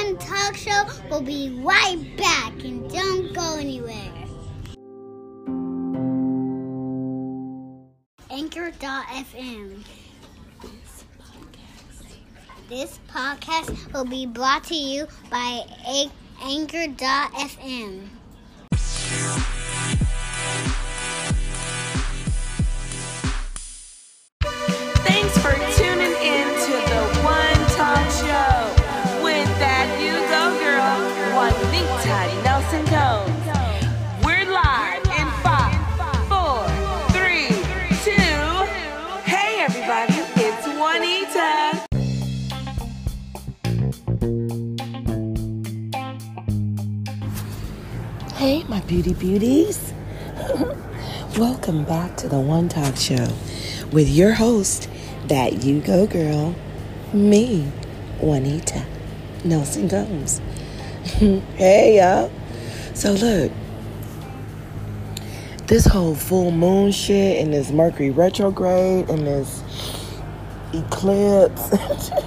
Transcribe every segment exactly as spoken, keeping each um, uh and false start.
One Talk Show will be right back, and don't go anywhere. Anchor dot f m. This podcast will be brought to you by Anchor dot f m. Thanks for tuning in to the One Talk Show with that you go girl, Juanita Nelson Combs. We're live in five, four, three, two. Hey everybody, it's Juanita. Hey my beauty beauties. Welcome back to the One Talk Show with your host, that you go girl, me, Juanita Nelson Combs. Hey y'all. So look, this whole full moon shit and this Mercury retrograde and this eclipse.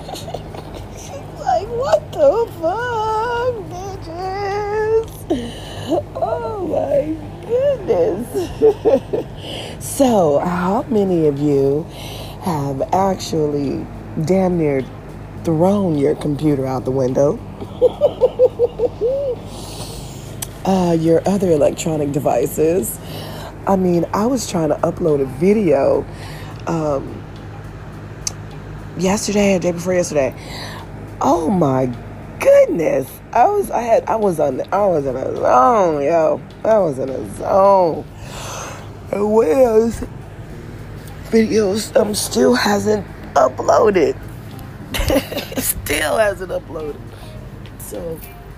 Like, what the fuck, bitches? Oh my goodness. So, how many of you have actually damn near thrown your computer out the window? uh, your other electronic devices. I mean, I was trying to upload a video um, yesterday or day before yesterday. Oh my goodness. I was I had I was on I was in a zone, yo. I was in a zone. And Will's videos um still hasn't uploaded. Still hasn't uploaded. So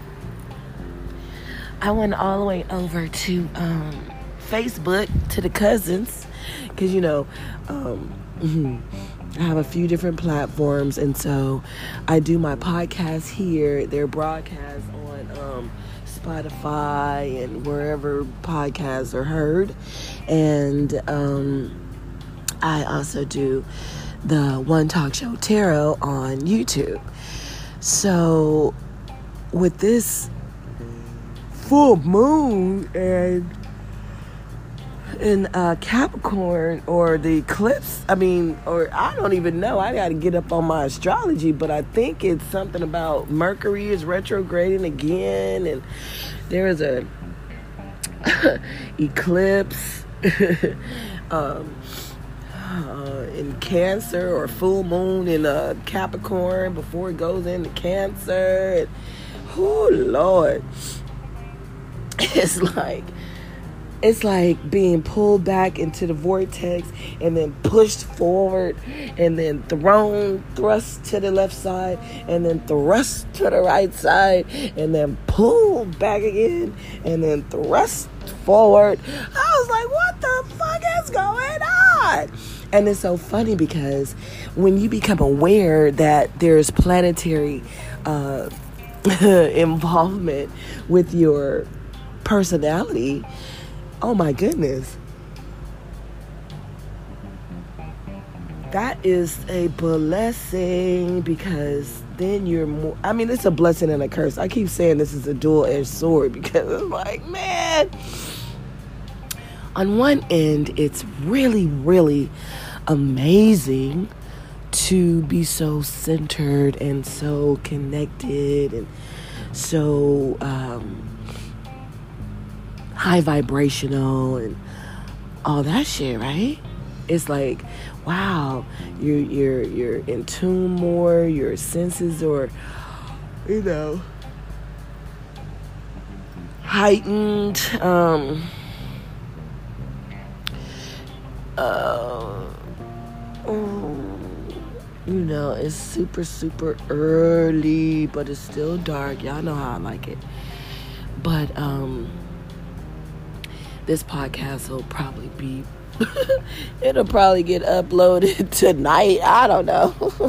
I went all the way over to um, Facebook to the cousins, because you know um, I have a few different platforms, and so I do my podcast here. They're broadcast on um, Spotify and wherever podcasts are heard, and um, I also do the One Talk Show Tarot on YouTube. So with this full moon and in uh, Capricorn, or the eclipse, I mean, or I don't even know. I got to get up on my astrology, but I think it's something about Mercury is retrograding again, and there is a eclipse um, uh, in Cancer, or full moon in uh, Capricorn before it goes into Cancer. And, oh Lord, it's like. It's like being pulled back into the vortex and then pushed forward and then thrown, thrust to the left side and then thrust to the right side and then pulled back again and then thrust forward. I was like, what the fuck is going on? And it's so funny because when you become aware that there's planetary uh, involvement with your personality, oh my goodness. That is a blessing, because then you're more, I mean, it's a blessing and a curse. I keep saying this is a dual-edged sword, because it's like, man, on one end, it's really, really amazing to be so centered and so connected and so, um, high vibrational and all that shit, right? It's like, wow, you're you're you're in tune more, your senses are, you know, heightened. Um, uh, you know, it's super super early, but it's still dark. Y'all know how I like it. But um. This podcast will probably be, it'll probably get uploaded tonight. I don't know.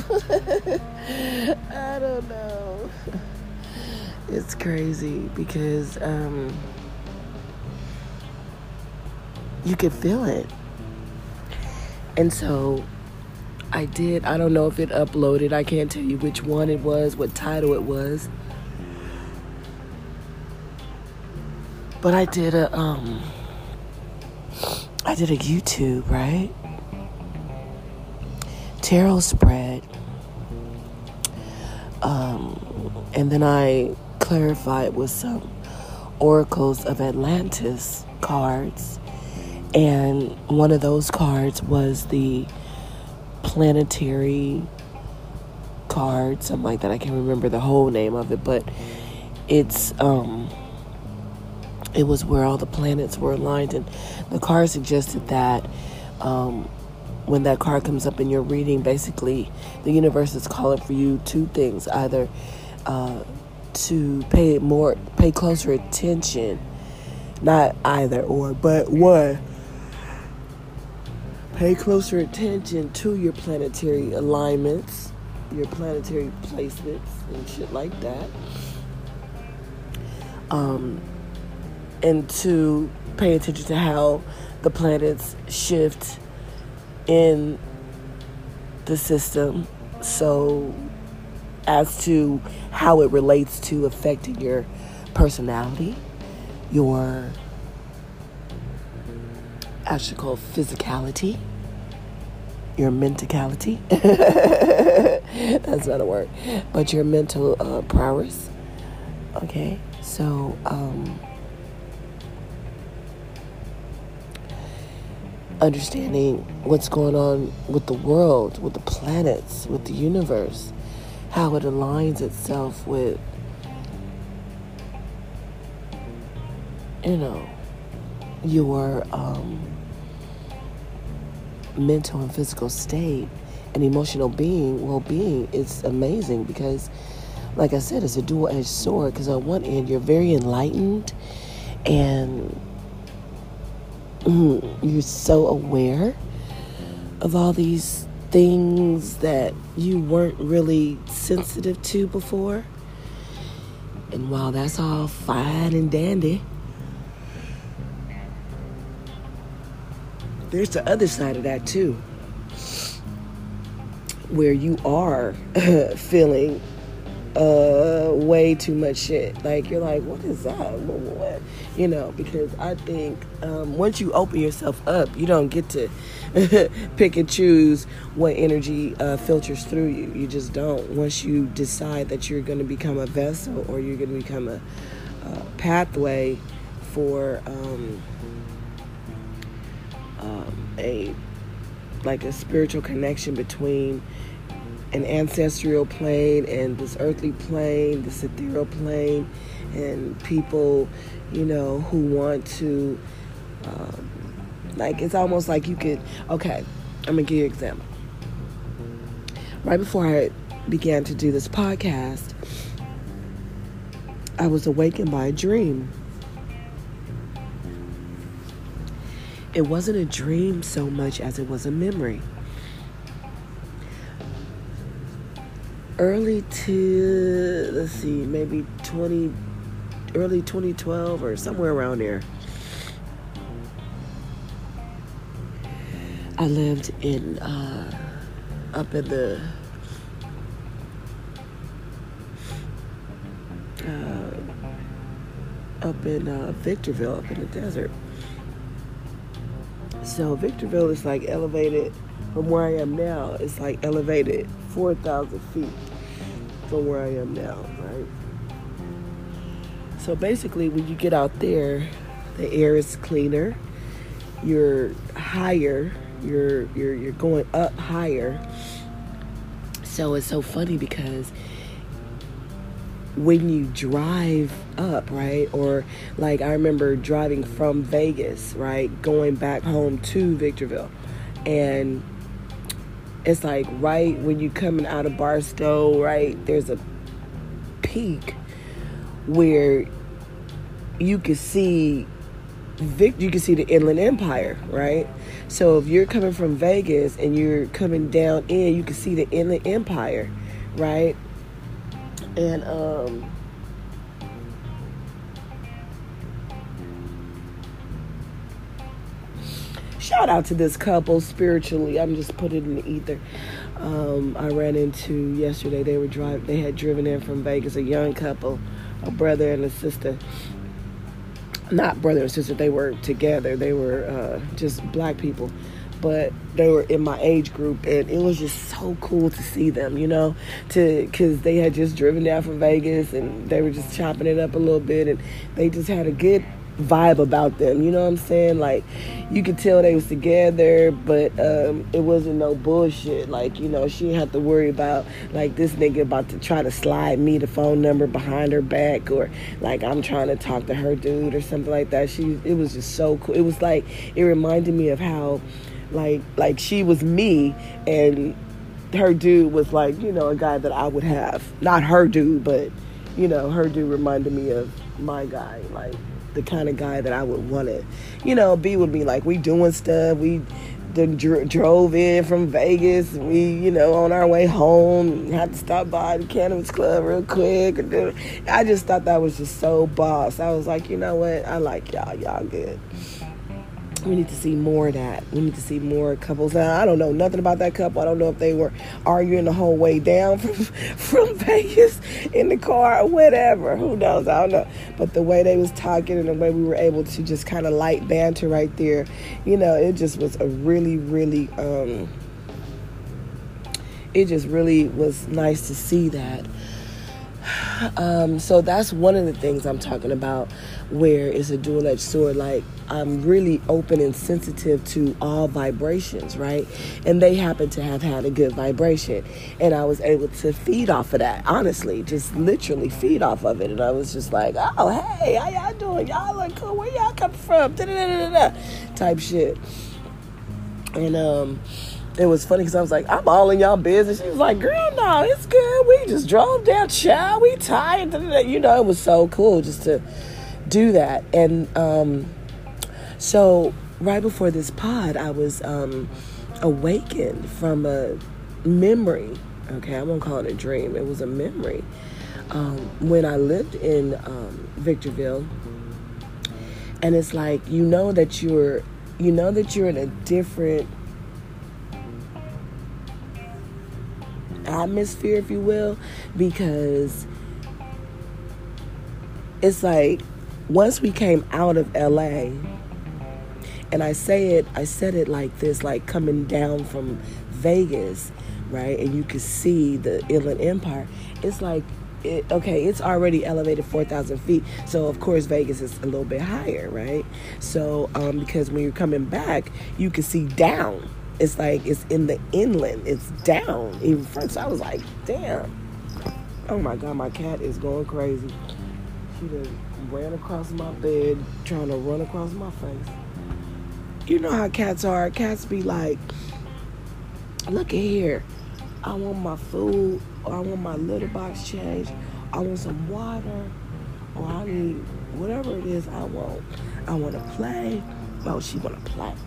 I don't know. It's crazy because um, you could feel it. And so I did, I don't know if it uploaded. I can't tell you which one it was, what title it was. But I did a um I did a YouTube, right? Tarot spread. Um and then I clarified with some Oracles of Atlantis cards. And one of those cards was the planetary card, something like that. I can't remember the whole name of it, but it's um it was where all the planets were aligned, and the card suggested that um when that card comes up in your reading, basically the universe is calling for you two things: either uh to pay more pay closer attention, not either or, but one, pay closer attention to your planetary alignments, your planetary placements, and shit like that. Um, and to pay attention to how the planets shift in the system, so as to how it relates to affecting your personality, your actually called physicality, your mentality. That's not a word, but your mental uh, prowess. Okay, so um, understanding what's going on with the world, with the planets, with the universe, how it aligns itself with, you know, your um, mental and physical state and emotional being, well-being. It's amazing because, like I said, it's a dual-edged sword, because on one end, you're very enlightened and mm, you're so aware of all these things that you weren't really sensitive to before. And while that's all fine and dandy, there's the other side of that too, where you are feeling uh, way too much shit. Like, you're like, what is that? What, what? You know, because I think um, once you open yourself up, you don't get to pick and choose what energy uh, filters through you. You just don't. Once you decide that you're going to become a vessel, or you're going to become a, a pathway for um, um, a like a spiritual connection between an ancestral plane and this earthly plane, this ethereal plane, and people, you know, who want to, um, like, it's almost like you could, okay, I'm going to give you an example. Right before I began to do this podcast, I was awakened by a dream. It wasn't a dream so much as it was a memory. Early to, let's see, maybe twenty, early twenty twelve or somewhere around there, I lived in, uh, up in the, uh, up in uh, Victorville, up in the desert. So Victorville is like elevated from where I am now. It's like elevated four thousand feet from where I am now, right? So basically, when you get out there, the air is cleaner. You're higher. You're you're you're going up higher. So it's so funny because when you drive up, right, or like I remember driving from Vegas, right, going back home to Victorville, and it's like right when you're coming out of Barstow, right, there's a peak where you can see Vic, you can see the Inland Empire, right? So if you're coming from Vegas and you're coming down in, you can see the Inland Empire, right? And um shout out to this couple spiritually. I'm just putting it in the ether. Um, I ran into yesterday. They were drive. They had driven in from Vegas. A young couple, a brother and a sister. not brother and sister, they were together. They were uh, just black people. But they were in my age group, and it was just so cool to see them, you know, to because they had just driven down from Vegas, and they were just chopping it up a little bit, and they just had a good vibe about them, you know what I'm saying? Like, you could tell they was together, but um, it wasn't no bullshit. Like, you know, she didn't have to worry about, like, this nigga about to try to slide me the phone number behind her back, or, like, I'm trying to talk to her dude or something like that. She, it was just so cool. It was like, it reminded me of how, like, like she was me, and her dude was, like, you know, a guy that I would have. Not her dude, but, you know, her dude reminded me of my guy, like, the kind of guy that I would want to, you know, be with me. Like, we doing stuff. We done dr- drove in from Vegas. We, you know, on our way home, had to stop by the Cannabis Club real quick. I just thought that was just so boss. I was like, you know what? I like y'all. Y'all good. We need to see more of that. We need to see more couples. Now, I don't know nothing about that couple. I don't know if they were arguing the whole way down from, from Vegas in the car or whatever. Who knows? I don't know. But the way they was talking and the way we were able to just kind of light banter right there, you know, it just was a really, really, um, it just really was nice to see that. Um, so that's one of the things I'm talking about, where it's a dual-edged sword. Like, I'm really open and sensitive to all vibrations, right? And they happen to have had a good vibration, and I was able to feed off of that, honestly, just literally feed off of it. And I was just like, oh, hey, how y'all doing? Y'all look cool. Where y'all come from? Da-da-da-da-da, type shit. And um it was funny because I was like, I'm all in y'all business. She was like, girl, no, it's good. We just drove down, child. We tired. You know, it was so cool just to do that. And um, so right before this pod, I was um, awakened from a memory. Okay, I won't call it a dream. It was a memory. Um, when I lived in um, Victorville, and it's like, you know that you're, you know that you're in a different atmosphere, if you will, because it's like once we came out of L A, and I say it, I said it like this, like coming down from Vegas, right, and you could see the Inland Empire. It's like, it, okay, it's already elevated four thousand feet, so of course Vegas is a little bit higher, right? So um, because when you're coming back, you can see down. It's like it's in the inland. It's down. Even first, I was like, damn. Oh my God, my cat is going crazy. She just ran across my bed, trying to run across my face. You know how cats are. Cats be like, look at here. I want my food, or I want my litter box changed. I want some water, or I need whatever it is I want. I want to play. Oh, she want to play.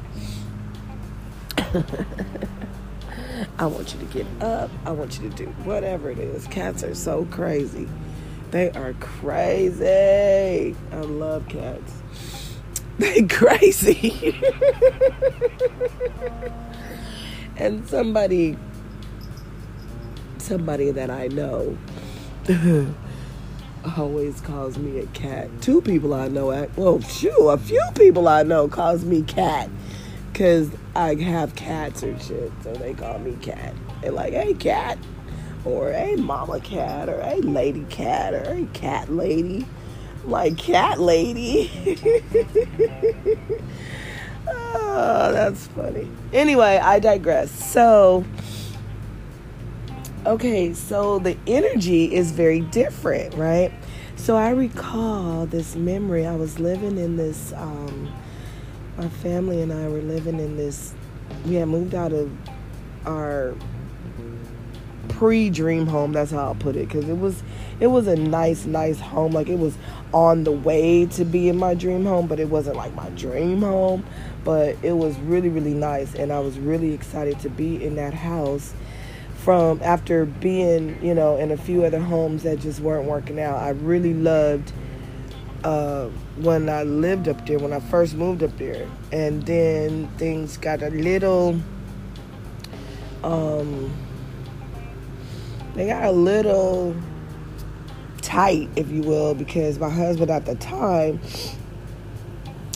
I want you to get up. I want you to do whatever it is. Cats are so crazy. They are crazy. I love cats. They crazy. And somebody, somebody that I know always calls me a cat. Two people I know, well, shoot, a few people I know calls me cat. Because I have cats or shit, so they call me cat. They're like, hey, cat, or hey, mama cat, or hey, lady cat, or hey, cat lady. I'm like, cat lady. Oh, that's funny. Anyway, I digress. So, okay, so the energy is very different, right? So I recall this memory. I was living in this... Um, My family and I were living in this, we had moved out of our pre-dream home, that's how I'll put it, because it was, it was a nice, nice home. Like, it was on the way to be in my dream home, but it wasn't like my dream home, but it was really, really nice, and I was really excited to be in that house from, after being, you know, in a few other homes that just weren't working out. I really loved Uh, when I lived up there, when I first moved up there, and then things got a little, um, they got a little tight, if you will, because my husband at the time,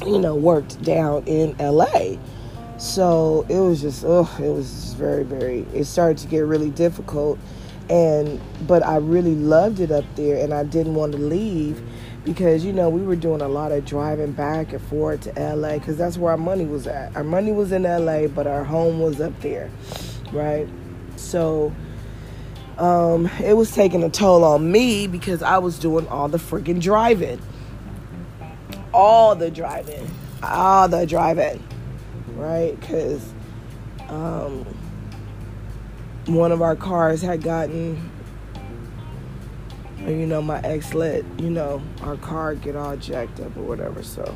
you know, worked down in L A. So it was just, oh, it was very, very, it started to get really difficult. And, but I really loved it up there, and I didn't want to leave because, you know, we were doing a lot of driving back and forth to L A because that's where our money was at. Our money was in L A, but our home was up there, right? So um, it was taking a toll on me because I was doing all the freaking driving. All the driving. All the driving. Right? Because um, one of our cars had gotten, you know, my ex let, you know, our car get all jacked up or whatever. So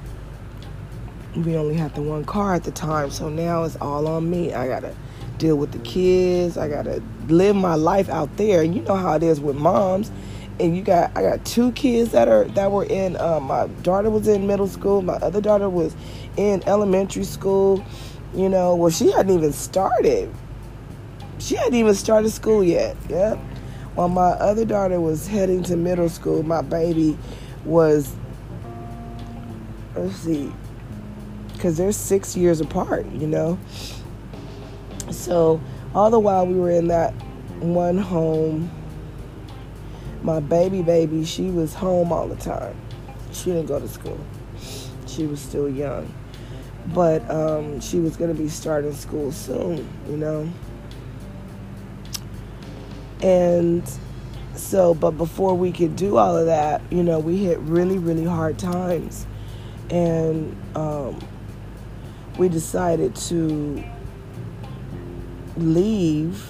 we only had the one car at the time. So now it's all on me. I got to deal with the kids. I got to live my life out there. And you know how it is with moms. And you got, I got two kids that are that were in. Um, my daughter was in middle school. My other daughter was in elementary school. You know, well, she hadn't even started. She hadn't even started school yet. Yep. While my other daughter was heading to middle school, my baby was. Let's see, because they're six years apart. You know. So all the while we were in that one home. My baby baby, she was home all the time. She didn't go to school. She was still young. But um, she was going to be starting school soon, you know. And so, but before we could do all of that, you know, we hit really, really hard times. And um, we decided to leave,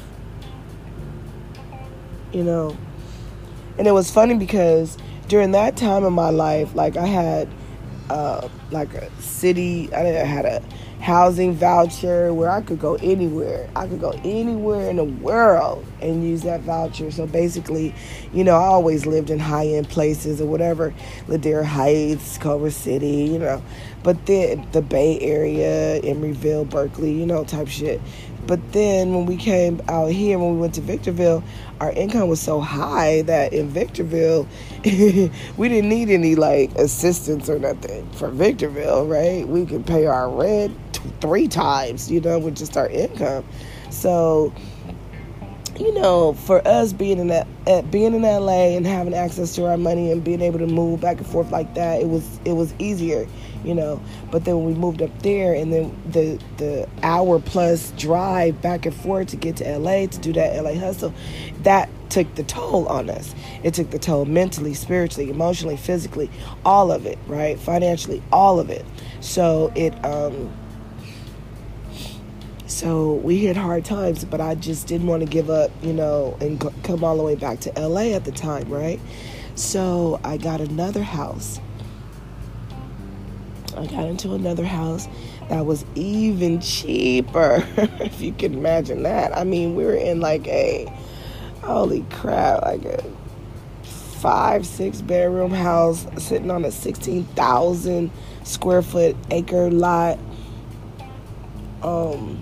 you know. And it was funny because during that time in my life, like I had uh, like a city, I had a housing voucher where I could go anywhere. I could go anywhere in the world and use that voucher. So basically, you know, I always lived in high-end places or whatever, Ladera Heights, Culver City, you know. But then the Bay Area, Emeryville, Berkeley, you know, type shit. But then when we came out here, when we went to Victorville, our income was so high that in Victorville, we didn't need any, like, assistance or nothing for Victorville, right? We could pay our rent t- three times, you know, with just our income. So, you know, for us being in that, at being in L A and having access to our money and being able to move back and forth like that, it was it was easier, you know. But then when we moved up there, and then the the hour plus drive back and forth to get to L A to do that L A hustle, that took the toll on us. It took the toll mentally, spiritually, emotionally, physically, all of it, right? Financially, all of it. So it um. So we hit hard times, but I just didn't want to give up, you know, and c- come all the way back to L A at the time, right? So I got another house. I got into another house that was even cheaper, if you can imagine that. I mean, we were in like a, holy crap, like a five, six bedroom house sitting on a sixteen thousand square foot acre lot. Um...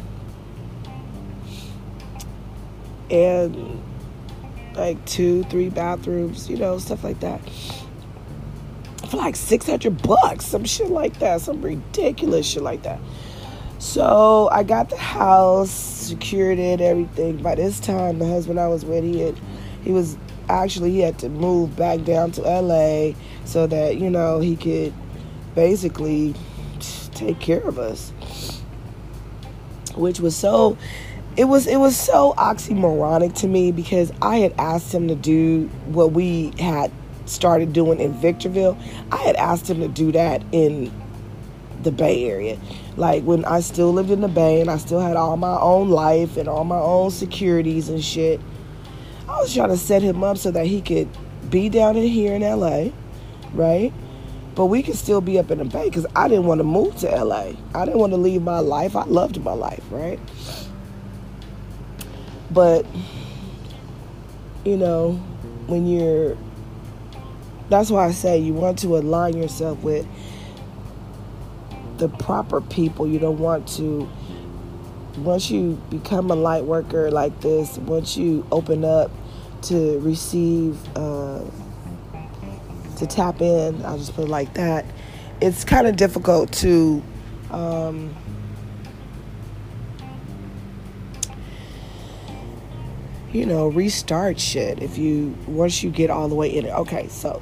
And like two, three bathrooms, you know, stuff like that. For like six hundred bucks, some shit like that, some ridiculous shit like that. So I got the house, secured it, everything. By this time, the husband I was with, he had, he was actually, he had to move back down to L A so that, you know, he could basically take care of us. Which was so... It was it was so oxymoronic to me because I had asked him to do what we had started doing in Victorville. I had asked him to do that in the Bay Area. Like when I still lived in the Bay and I still had all my own life and all my own securities and shit. I was trying to set him up so that he could be down in here in L A, right? But we could still be up in the Bay because I didn't want to move to L A. I didn't want to leave my life. I loved my life, right? But, you know, when you're, that's why I say you want to align yourself with the proper people. You don't want to, once you become a light worker like this, once you open up to receive, uh, to tap in, I'll just put it like that, it's kind of difficult to um, you know, restart shit if you, once you get all the way in it. Okay, so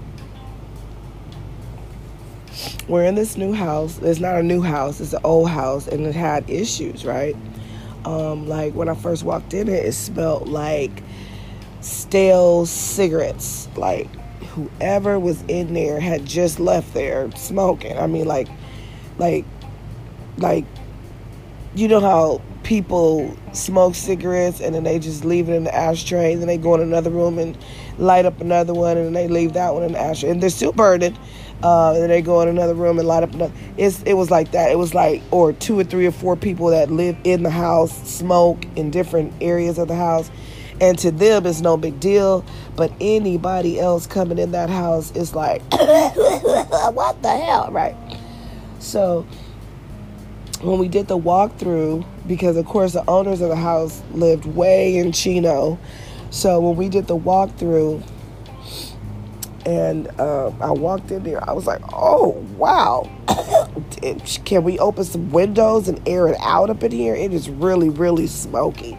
we're in this new house. It's not a new house, it's an old house, and it had issues, right? Um, like when I first walked in it, it smelled like stale cigarettes. Like whoever was in there had just left there smoking. I mean, like, like, like, you know how people smoke cigarettes and then they just leave it in the ashtray, and then they go in another room and light up another one, and then they leave that one in the ashtray, and they're still burning. Uh, and then they go in another room and light up another. It's, it was like that. It was like, or two or three or four people that live in the house smoke in different areas of the house. And to them, it's no big deal. But anybody else coming in that house is like, what the hell, right? So when we did the walkthrough, because of course the owners of the house lived way in Chino. So when we did the walkthrough, and um, I walked in there, I was like, oh, wow. Can we open some windows and air it out up in here? It is really, really smoky.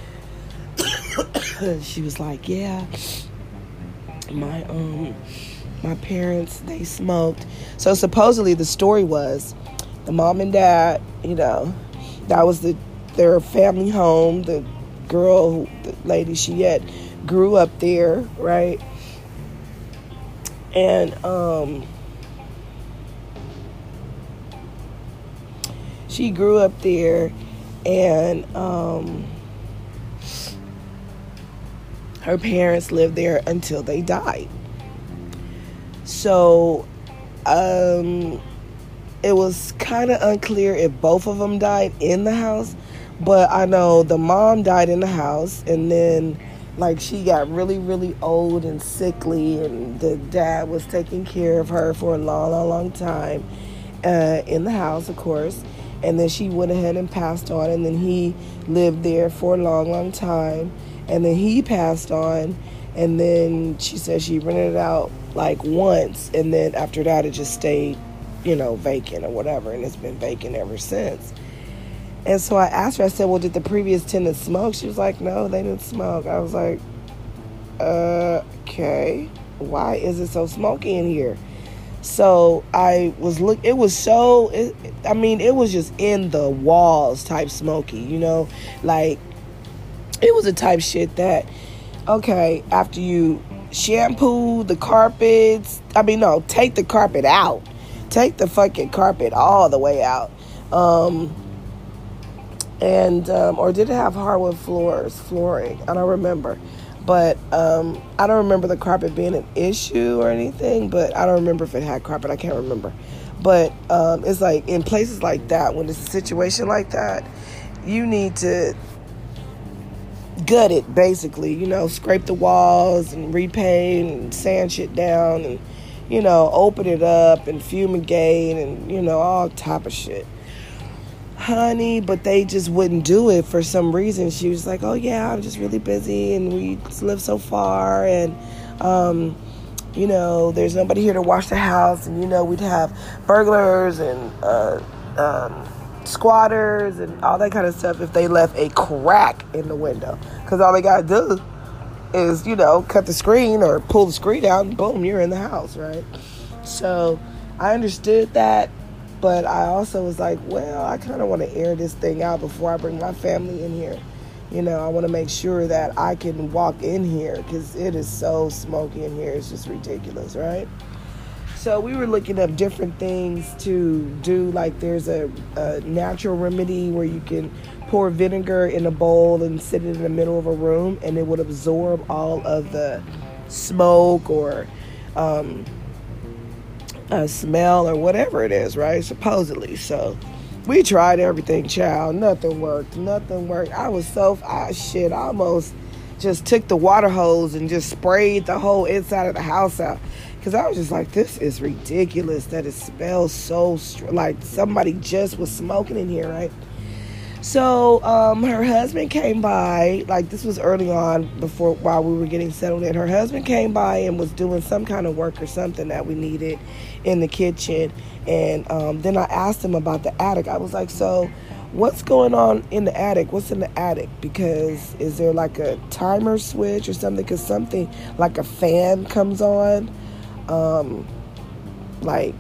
She was like, yeah, my um, my parents, they smoked. So supposedly the story was the mom and dad, you know, that was the their family home. The girl, the lady she had, grew up there, right? And um, she grew up there, and um, her parents lived there until they died. So um, it was kind of unclear if both of them died in the house, but I know the mom died in the house, and then like she got really, really old and sickly, and the dad was taking care of her for a long, long, long time uh, in the house, of course. And then she went ahead and passed on, and then he lived there for a long, long time. And then he passed on, and then she said she rented it out like once, and then after that it just stayed, you know, vacant or whatever, and it's been vacant ever since. And so I asked her, I said, well, did the previous tenants smoke? She was like, no, they didn't smoke. I was like, uh, okay, why is it so smoky in here? So I was look. It was so, it, I mean, it was just in the walls type smoky, you know? Like, it was a type shit that, okay, after you shampoo the carpets, I mean, no, take the carpet out. Take the fucking carpet all the way out. Um... And, um, or did it have hardwood floors, flooring? I don't remember. But um, I don't remember the carpet being an issue or anything, but I don't remember if it had carpet. I can't remember. But um, it's like in places like that, when it's a situation like that, you need to gut it, basically. You know, scrape the walls and repaint and sand shit down and, you know, open it up and fumigate and, you know, all type of shit. Honey, but they just wouldn't do it for some reason. She was like, oh yeah, I'm just really busy, and we live so far, and um, you know, there's nobody here to watch the house, and you know, we'd have burglars and uh, um, squatters and all that kind of stuff if they left a crack in the window, because all they gotta do is, you know, cut the screen or pull the screen out, and boom, you're in the house, right? So I understood that. But I also was like, well, I kind of want to air this thing out before I bring my family in here. You know, I want to make sure that I can walk in here because it is so smoky in here. It's just ridiculous, right? So we were looking up different things to do. Like there's a, a natural remedy where you can pour vinegar in a bowl and sit it in the middle of a room, and it would absorb all of the smoke or um a smell or whatever it is, right? Supposedly. So we tried everything, child. Nothing worked. Nothing worked. I was so ah shit. I almost just took the water hose and just sprayed the whole inside of the house out, because I was just like, this is ridiculous that it smells so str- like somebody just was smoking in here, right? So um, her husband came by, like this was early on before while we were getting settled in. Her husband came by and was doing some kind of work or something that we needed in the kitchen. And um, then I asked him about the attic. I was like, so what's going on in the attic? What's in the attic? Because is there like a timer switch or something? Because something like a fan comes on, um, like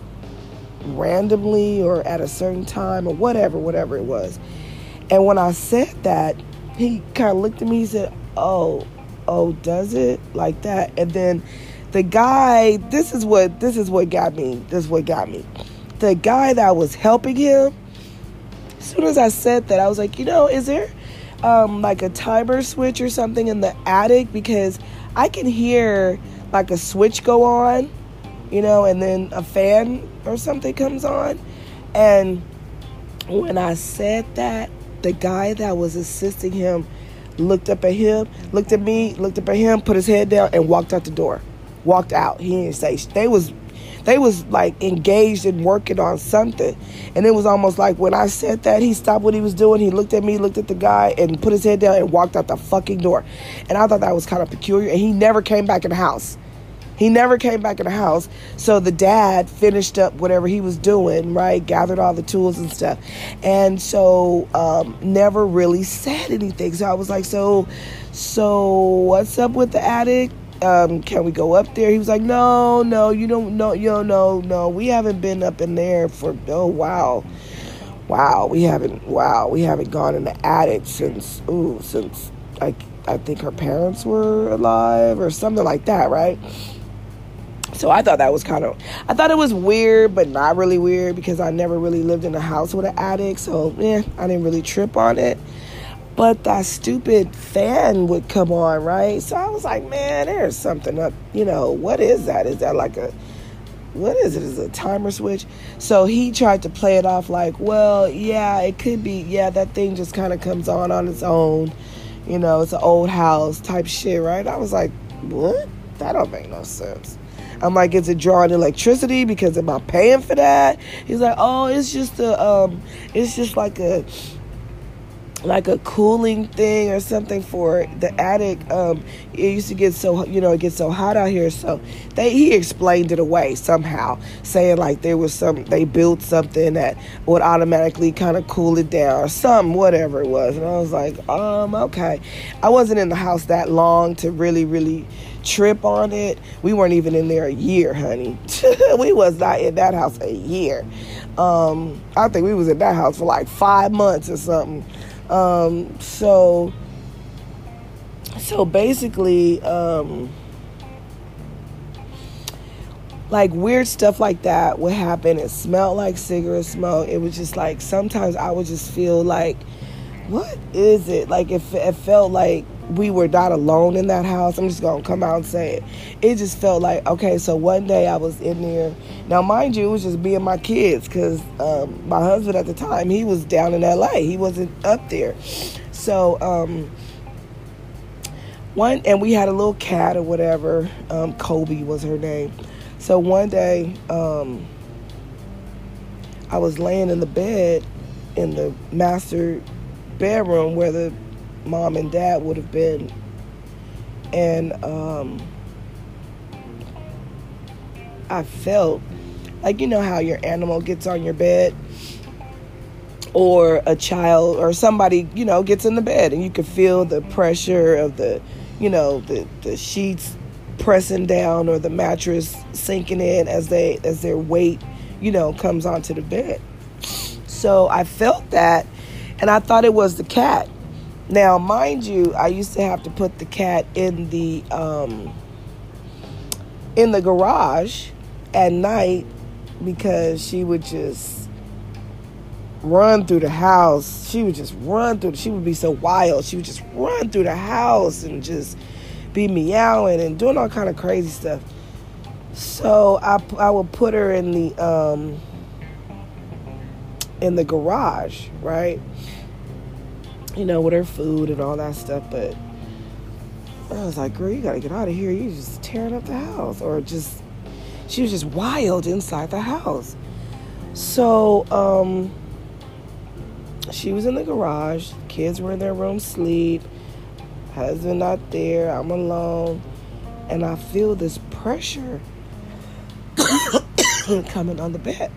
randomly or at a certain time or whatever, whatever it was. And when I said that, he kind of looked at me, he said, oh, oh, does it? Like that. And then the guy, this is what, this is what got me, this is what got me. The guy that was helping him, as soon as I said that, I was like, you know, is there um, like a timer switch or something in the attic? Because I can hear like a switch go on, you know, and then a fan or something comes on. And when I said that, the guy that was assisting him looked up at him, looked at me, looked up at him, put his head down, and walked out the door. Walked out. He didn't say. They was, they was like engaged and working on something. And it was almost like when I said that, he stopped what he was doing. He looked at me, looked at the guy, and put his head down and walked out the fucking door. And I thought that was kind of peculiar. And he never came back in the house. He never came back in the house. So the dad finished up whatever he was doing, right? Gathered all the tools and stuff. And so um, never really said anything. So I was like, so, so what's up with the attic? Um, can we go up there? He was like, no, no, you don't know, you don't know, no, we haven't been up in there for, oh, wow. Wow, we haven't, wow, we haven't gone in the attic since, ooh, since, like, I think her parents were alive or something like that, right? So I thought that was kind of, I thought it was weird, but not really weird because I never really lived in a house with an attic. So, yeah, I didn't really trip on it. But that stupid fan would come on, right? So I was like, man, there's something up. You know, what is that? Is that like a, what is it? Is it a timer switch? So he tried to play it off like, well, yeah, it could be. Yeah, that thing just kind of comes on on its own. You know, it's an old house type shit, right? I was like, what? That don't make no sense. I'm like, is it drawing electricity? Because am I paying for that? He's like, oh, it's just a, um, it's just like a, like a cooling thing or something for the attic. Um, it used to get so, you know, it gets so hot out here. So they, he explained it away somehow, saying like there was some, they built something that would automatically kind of cool it down or something, whatever it was. And I was like, um, okay. I wasn't in the house that long to really, really trip on it. We weren't even in there a year, honey. We was not in that house a year. Um, I think we was in that house for like five months or something. Um, so, so basically, um, like weird stuff like that would happen. It smelled like cigarette smoke. It was just like, sometimes I would just feel like, what is it? Like it, it felt like we were not alone in that house. I'm just going to come out and say it. It just felt like, okay, so one day I was in there. Now, mind you, it was just me and my kids because um, my husband at the time, he was down in L A. He wasn't up there. So, um, one, and we had a little cat or whatever. Um, Kobe was her name. So one day, um, I was laying in the bed in the master bedroom where the mom and dad would have been, and um, I felt like, you know how your animal gets on your bed, or a child or somebody, you know, gets in the bed, and you can feel the pressure of the, you know, the, the sheets pressing down or the mattress sinking in as they as their weight, you know, comes onto the bed. So I felt that, and I thought it was the cat. Now, mind you, I used to have to put the cat in the um, in the garage at night because she would just run through the house. She would just run through. She would be so wild. She would just run through the house and just be meowing and doing all kind of crazy stuff. So I, I would put her in the um, in the garage, right? You know, with her food and all that stuff. But I was like, girl, you gotta get out of here. You just tearing up the house. Or just, she was just wild inside the house. So, um, She was in the garage. Kids were in their room sleep. Husband not there. I'm alone. And I feel this pressure coming on the bed.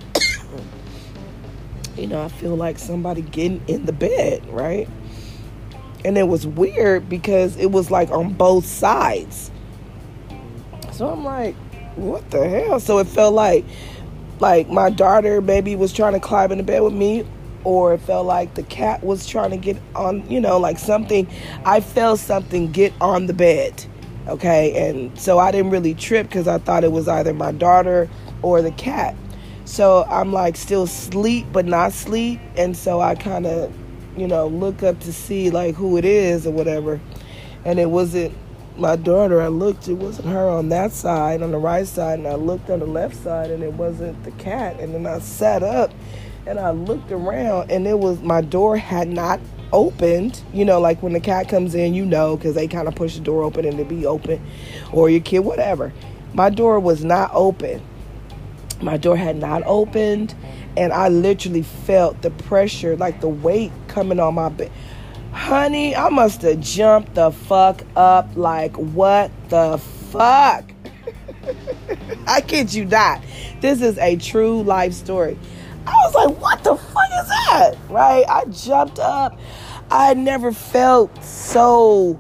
You know, I feel like somebody getting in the bed, right? And it was weird because it was like on both sides. So I'm like, what the hell? So it felt like like my daughter maybe was trying to climb in the bed with me, or it felt like the cat was trying to get on, you know, like something. I felt something get on the bed, okay? And so I didn't really trip because I thought it was either my daughter or the cat. So I'm like still asleep but not sleep. And so I kind of, you know, look up to see like who it is or whatever. And it wasn't my daughter. I looked, it wasn't her on that side, on the right side. And I looked on the left side and it wasn't the cat. And then I sat up and I looked around and it was, my door had not opened. You know, like when the cat comes in, you know, because they kind of push the door open and it be open, or your kid, whatever. My door was not open. My door had not opened, and I literally felt the pressure, like the weight coming on my bed. Honey, I must have jumped the fuck up. Like, what the fuck? I kid you not. This is a true life story. I was like, what the fuck is that? Right? I jumped up. I had never felt so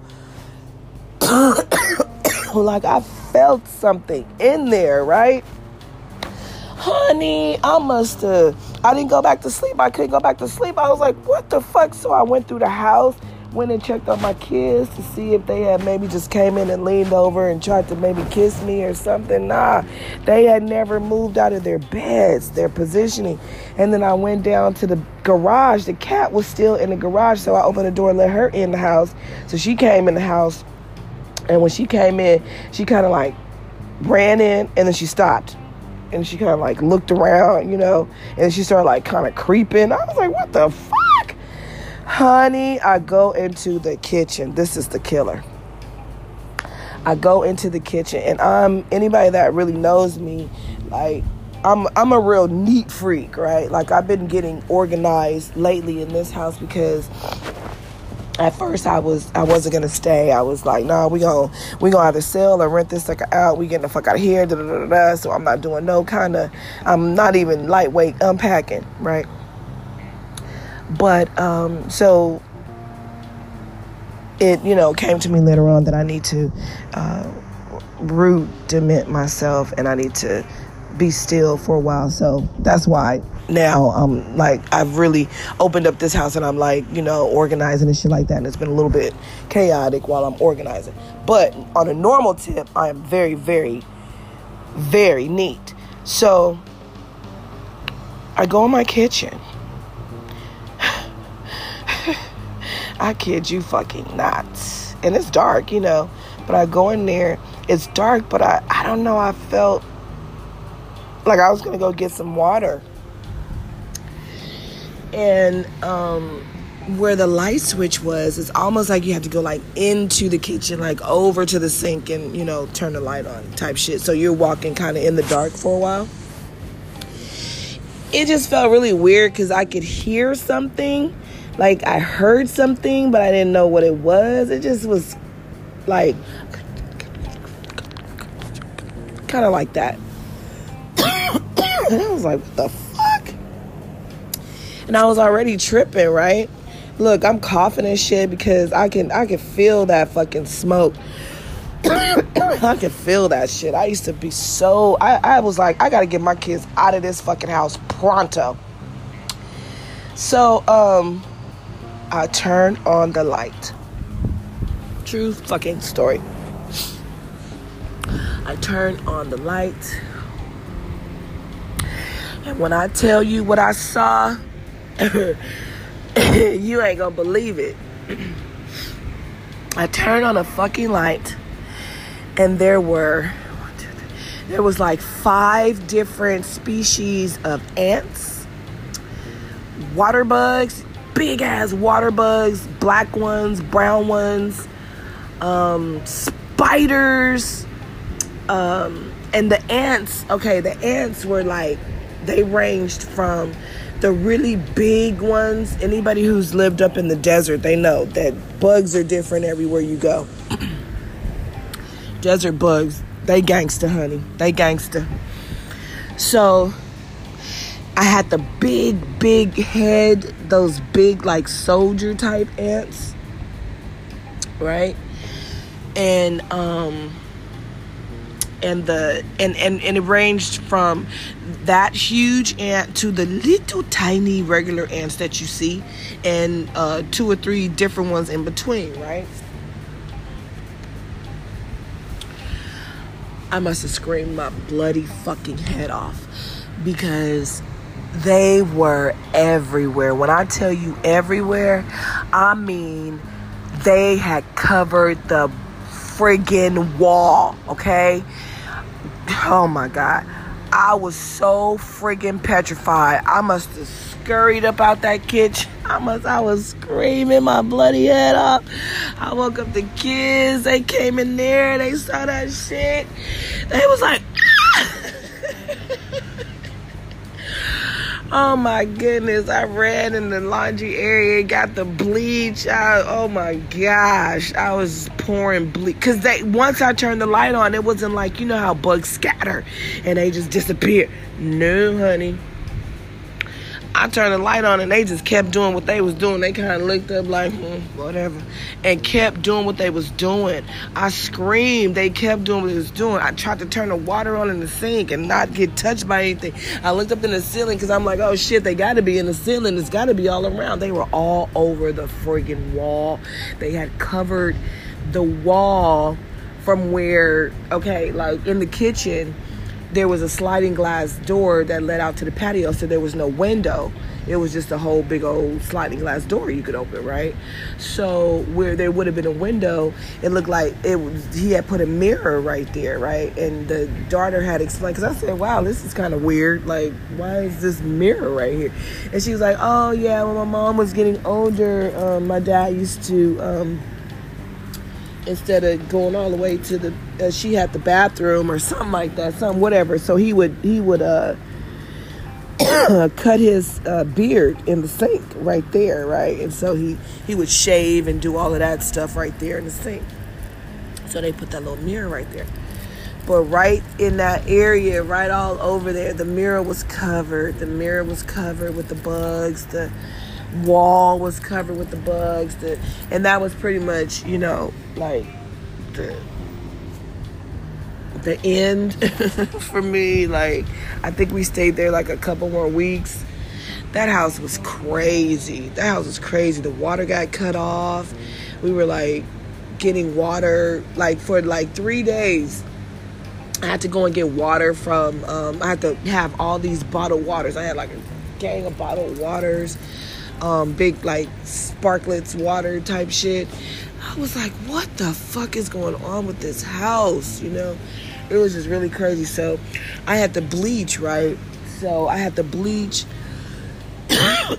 like I felt something in there, right? Honey, I must have, I didn't go back to sleep. I couldn't go back to sleep. I was like, what the fuck? So I went through the house, went and checked on my kids to see if they had maybe just came in and leaned over and tried to maybe kiss me or something. Nah, they had never moved out of their beds, their positioning. And then I went down to the garage. The cat was still in the garage, so I opened the door and let her in the house. So she came in the house, and when she came in, she kind of like ran in, and then she stopped. And she kind of like looked around, you know, and she started like kind of creeping. I was like, what the fuck? Honey, I go into the kitchen. This is the killer. I go into the kitchen, and I'm, anybody that really knows me, like, I'm I'm a real neat freak, right? Like, I've been getting organized lately in this house because at first I was I wasn't gonna stay. I was like, no, nah, we gonna we gonna either sell or rent this sucker out. We getting the fuck out of here. Da, da, da, da. So I'm not doing no kind of. I'm not even lightweight unpacking, right? But um, so it you know came to me later on that I need to uh, rudiment myself, and I need to be still for a while. So that's why now I'm like, I've really opened up this house, and I'm like, you know, organizing and shit like that. And it's been a little bit chaotic while I'm organizing. But on a normal tip, I am very, very, very neat. So I go in my kitchen. I kid you fucking not. And it's dark, you know, but I go in there. It's dark, but I, I don't know. I felt like I was going to go get some water. And um, where the light switch was, it's almost like you have to go like into the kitchen, like over to the sink and, you know, turn the light on type shit. So you're walking kind of in the dark for a while. It just felt really weird because I could hear something. Like I heard something, but I didn't know what it was. It just was like kind of like that. And I was like, what the fuck? And I was already tripping, right? Look, I'm coughing and shit because I can I can feel that fucking smoke. I can feel that shit. I used to be so... I, I was like, I got to get my kids out of this fucking house pronto. So, um, I turned on the light. True fucking story. I turned on the light. And when I tell you what I saw, you ain't gonna believe it. I turned on a fucking light, and there were, there was like five different species of ants, water bugs, big ass water bugs, black ones, brown ones, um, spiders, um, and the ants, okay, the ants were like, they ranged from the really big ones, anybody who's lived up in the desert, they know that bugs are different everywhere you go. Desert bugs, they gangsta, honey. They gangsta. So I had the big, big head, those big, like, soldier type ants, right? And, um, and the, and, and, and it ranged from that huge ant to the little tiny regular ants that you see, and uh, two or three different ones in between, right? I must have screamed my bloody fucking head off because they were everywhere. When I tell you everywhere, I mean they had covered the friggin' wall, okay? Oh my God. I was so friggin' petrified. I must have scurried up out that kitchen. I must, I was screaming my bloody head up. I woke up the kids. They came in there. They saw that shit. They was like, oh my goodness. I ran in the laundry area, got the bleach. I, oh my gosh. I was pouring bleach. Because they, once I turned the light on, it wasn't like, you know how bugs scatter and they just disappear. No, honey. I turned the light on and they just kept doing what they was doing. They kind of looked up like, hmm, whatever, and kept doing what they was doing. I screamed. They kept doing what they was doing. I tried to turn the water on in the sink and not get touched by anything. I looked up in the ceiling because I'm like, oh shit, they got to be in the ceiling. It's got to be all around. They were all over the friggin' wall. They had covered the wall from where, okay, like in the kitchen, there was a sliding glass door that led out to the patio, so there was no window. It was just a whole big old sliding glass door you could open, right? So where there would have been a window, it looked like it was, he had put a mirror right there, right? And the daughter had explained, because I said, wow, this is kind of weird. Like, why is this mirror right here? And she was like, oh, yeah, when my mom was getting older, um, my dad used to... Um, instead of going all the way to the, uh, she had the bathroom or something like that, something, whatever. So he would, he would uh, cut his uh, beard in the sink right there, right? And so he, he would shave and do all of that stuff right there in the sink. So they put that little mirror right there. But right in that area, right all over there, the mirror was covered. The mirror was covered with the bugs. The wall was covered with the bugs, the, and that was pretty much, you know, like the the end for me. Like, I think we stayed there like a couple more weeks. That house was crazy. That house was crazy. The water got cut off. We were like getting water like for like three days. I had to go and get water from, um, I had to have all these bottled waters. I had like a gang of bottled waters. Um, big like sparklets water type shit. I was like, what the fuck is going on with this house? You know, it was just really crazy. So I had to bleach, right? So I had to bleach. I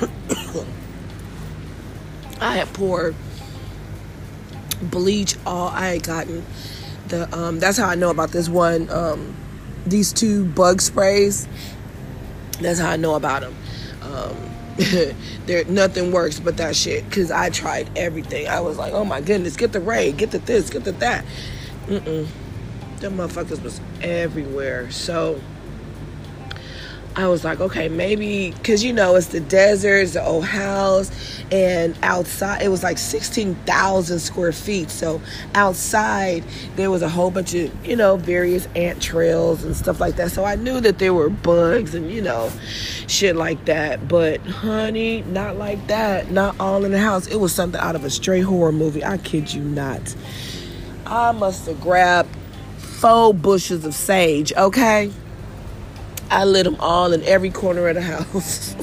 had poured bleach all I had gotten. The um, that's how I know about this one. Um, these two bug sprays. That's how I know about them. Um, there nothing works but that shit, because I tried everything. I was like, oh my goodness, get the Ray, get the this, get the that. Mm-mm. Them motherfuckers was everywhere. So I was like, okay, maybe, because, you know, it's the desert, it's the old house, and outside, it was like sixteen thousand square feet. So outside, there was a whole bunch of, you know, various ant trails and stuff like that. So I knew that there were bugs and, you know, shit like that. But, honey, not like that. Not all in the house. It was something out of a straight horror movie. I kid you not. I must have grabbed four bushes of sage, okay? I lit them all in every corner of the house.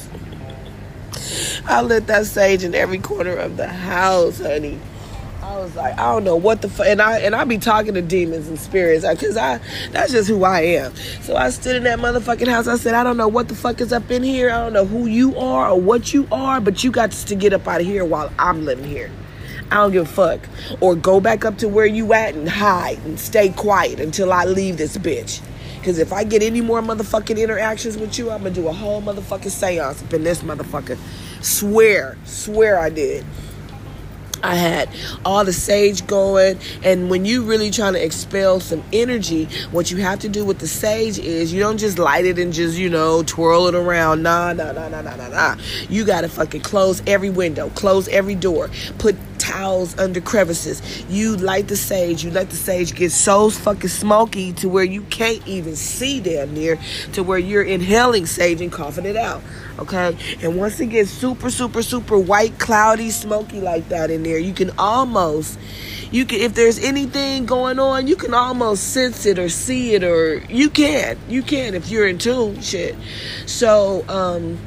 I lit that sage in every corner of the house, honey. I was like, I don't know what the fuck. And I and I be talking to demons and spirits, because I that's just who I am. So I stood in that motherfucking house. I said, I don't know what the fuck is up in here. I don't know who you are or what you are, but you got to get up out of here while I'm living here. I don't give a fuck. Or go back up to where you at and hide and stay quiet until I leave this bitch. Because if I get any more motherfucking interactions with you, I'm going to do a whole motherfucking seance up in this motherfucker. Swear. Swear I did. I had all the sage going, and when you really trying to expel some energy, what you have to do with the sage is you don't just light it and just, you know, twirl it around. Nah, nah, nah, nah, nah, nah, nah. You gotta fucking close every window, close every door, put towels under crevices. You light the sage. You let the sage get so fucking smoky to where you can't even see damn near, to where you're inhaling sage and coughing it out. Okay? And once it gets super, super, super white, cloudy, smoky like that in there, you can almost, you can, if there's anything going on, you can almost sense it or see it, or you can. You can if you're in tune. Shit. So, um...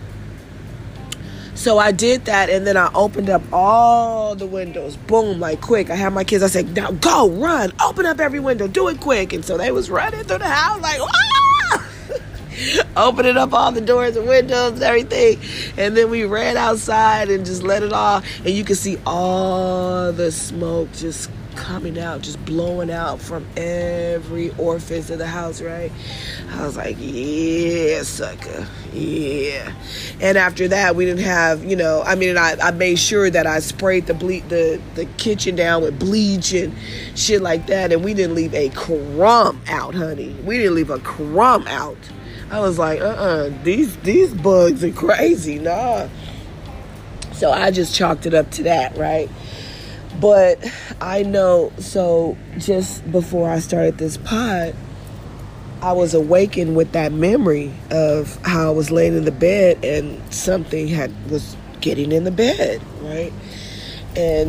So I did that, and then I opened up all the windows. Boom, like quick. I had my kids, I said, now go, run, open up every window, do it quick. And so they was running through the house like, ah! Opening up all the doors and windows and everything. And then we ran outside and just let it off. And you could see all the smoke just coming out, just blowing out from every orifice of the house, right? I was like, yeah, sucker, yeah. And after that, we didn't have, you know, I mean, I, I made sure that I sprayed the ble- the the kitchen down with bleach and shit like that, and we didn't leave a crumb out, honey. We didn't leave a crumb out. I was like, uh-uh, these these bugs are crazy, nah. So I just chalked it up to that, right? But I know, so just before I started this pod, I was awakened with that memory of how I was laying in the bed and something had was getting in the bed, right? And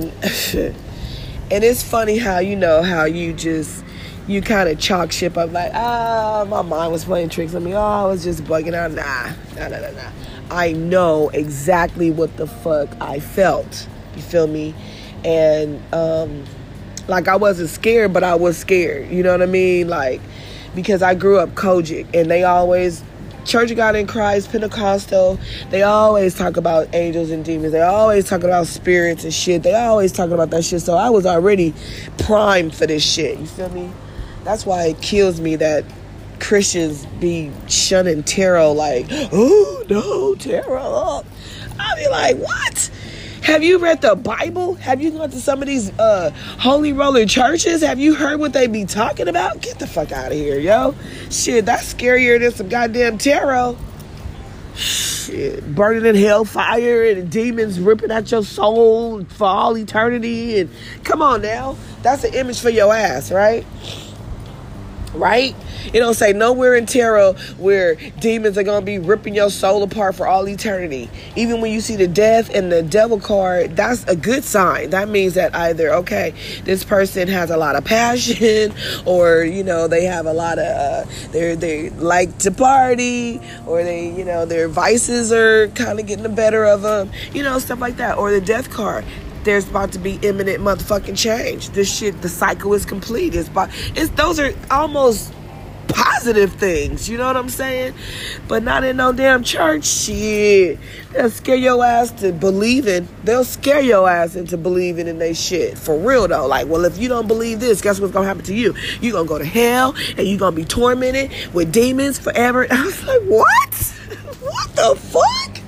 and it's funny how, you know, how you just, you kind of chalk shit up like, ah, my mind was playing tricks on me. Oh, I was just bugging out. Nah, nah, nah, nah, nah. I know exactly what the fuck I felt. You feel me? And, um, like, I wasn't scared, but I was scared. You know what I mean? Like, because I grew up Kojic, and they always, Church of God in Christ, Pentecostal, they always talk about angels and demons. They always talk about spirits and shit. They always talking about that shit. So I was already primed for this shit. You feel me? That's why it kills me that Christians be shunning tarot like, oh, no, tarot. I be like, what? Have you read the Bible? Have you gone to some of these uh, holy roller churches? Have you heard what they be talking about? Get the fuck out of here, yo. Shit, that's scarier than some goddamn tarot. Shit, burning in hellfire and demons ripping at your soul for all eternity. And come on now. That's an image for your ass, right? Right? It don't say nowhere in tarot where demons are going to be ripping your soul apart for all eternity. Even when you see the death and the devil card, that's a good sign. That means that either, okay, this person has a lot of passion, or, you know, they have a lot of, uh, they they like to party, or they, you know, their vices are kind of getting the better of them, you know, stuff like that. Or the death card. There's about to be imminent motherfucking change. This shit, the cycle is complete. It's, about, it's those are almost positive things, you know what I'm saying? But not in no damn church. Shit, they'll scare your ass to believing. They'll scare your ass into believing in they shit. For real though. Like, well, if you don't believe this, guess what's gonna happen to you? You're gonna go to hell, and you're gonna be tormented with demons forever. And I was like, what? What the fuck?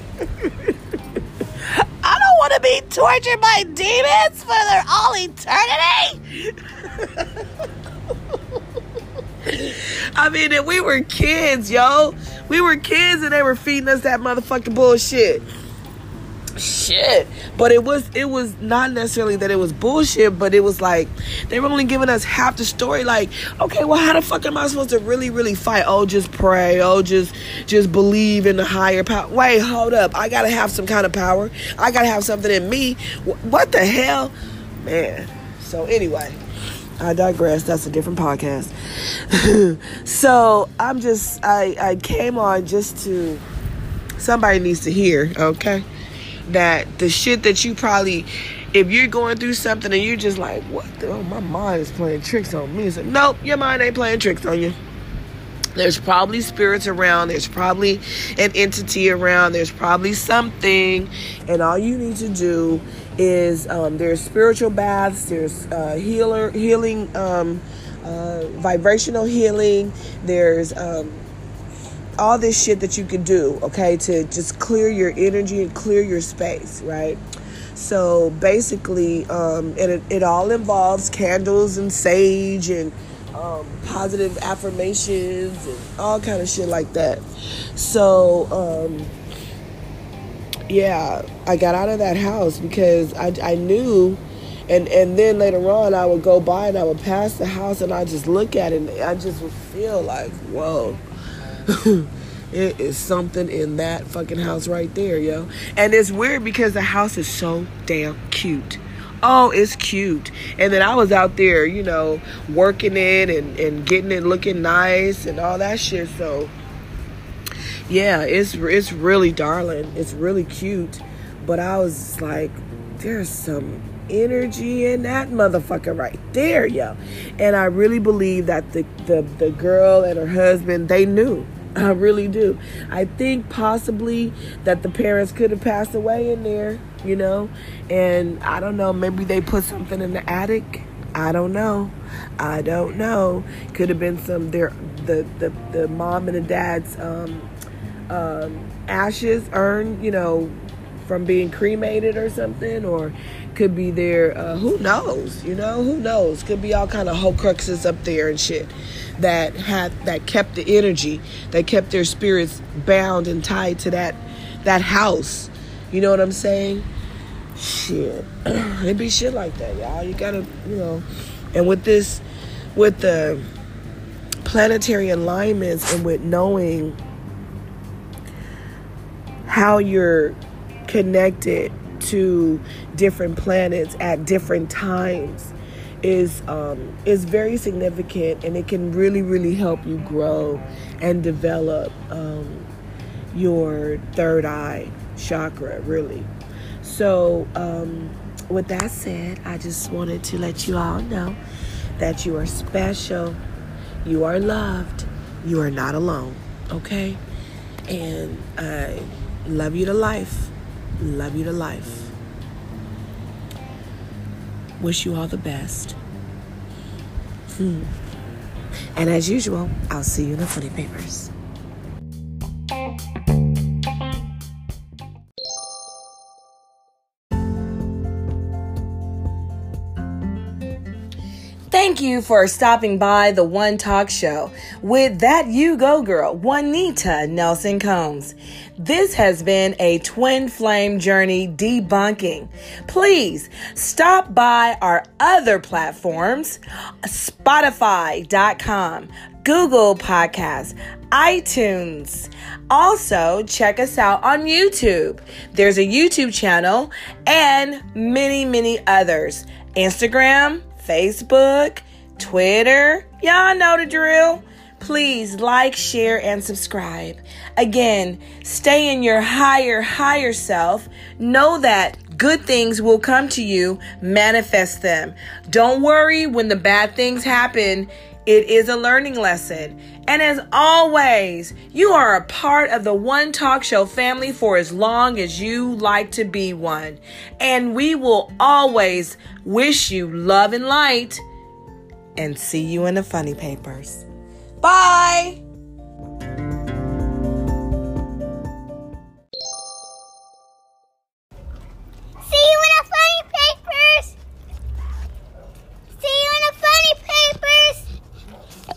I don't want to be tortured by demons for their all eternity. I mean, and we were kids, yo. We were kids, and they were feeding us that motherfucking bullshit. Shit. But it was it was not necessarily that it was bullshit, but it was like they were only giving us half the story. Like, okay, well, how the fuck am I supposed to really, really fight? Oh, just pray. Oh, just just believe in the higher power. Wait, hold up. I gotta have some kind of power. I gotta have something in me. What the hell? Man. So anyway, I digress. That's a different podcast. So I'm just I, I came on just to, somebody needs to hear, okay? That the shit that you probably, if you're going through something and you're just like, what the, oh, my mind is playing tricks on me. It's like, nope, your mind ain't playing tricks on you. There's probably spirits around. There's probably an entity around. There's probably something. And all you need to do is, um, there's spiritual baths. There's uh, healer, healing um, uh, vibrational healing. There's um, all this shit that you can do, okay, to just clear your energy and clear your space, right? So basically, um, and it, it all involves candles and sage and um, positive affirmations and all kind of shit like that. So, um, yeah, I got out of that house because I, I knew, and, and then later on I would go by and I would pass the house and I just look at it and I just would feel like, whoa. It is something in that fucking house right there, yo. And it's weird because the house is so damn cute. Oh, it's cute. And then I was out there, you know, working it and, and getting it looking nice and all that shit. So, yeah, it's it's really darling. It's really cute. But I was like, there's some energy in that motherfucker right there, yo. And I really believe that the, the, the girl and her husband, they knew. I really do. I think possibly that the parents could have passed away in there, you know, and I don't know, maybe they put something in the attic. I don't know. I don't know. Could have been some their the the, the mom and the dad's um, um, ashes urn, you know, from being cremated or something, or could be their uh, who knows, you know, who knows? Could be all kind of Horcruxes up there and shit that had that kept the energy, that kept their spirits bound and tied to that that house. You know what I'm saying? Shit, it be shit like that, y'all. You gotta, you know, and with this, with the planetary alignments and with knowing how you're connected to different planets at different times is um, is very significant, and it can really, really help you grow and develop um, your third eye chakra, really. So, um, with that said, I just wanted to let you all know that you are special, you are loved, you are not alone, okay? And I love you to life, love you to life. Wish you all the best. Hmm. And as usual, I'll see you in the funny papers. Thank you for stopping by the One Talk Show with That You Go Girl, Juanita Nelson Combs. This has been a twin flame journey debunking. Please stop by our other platforms, Spotify dot com, Google Podcasts, iTunes. Also, check us out on YouTube. There's a YouTube channel and many, many others. Instagram, Facebook, Twitter. Y'all know the drill. Please like, share, and subscribe. Again, stay in your higher, higher self. Know that good things will come to you. Manifest them. Don't worry when the bad things happen. It is a learning lesson. And as always, you are a part of the One Talk Show family for as long as you like to be one. And we will always wish you love and light, and see you in the funny papers. Bye!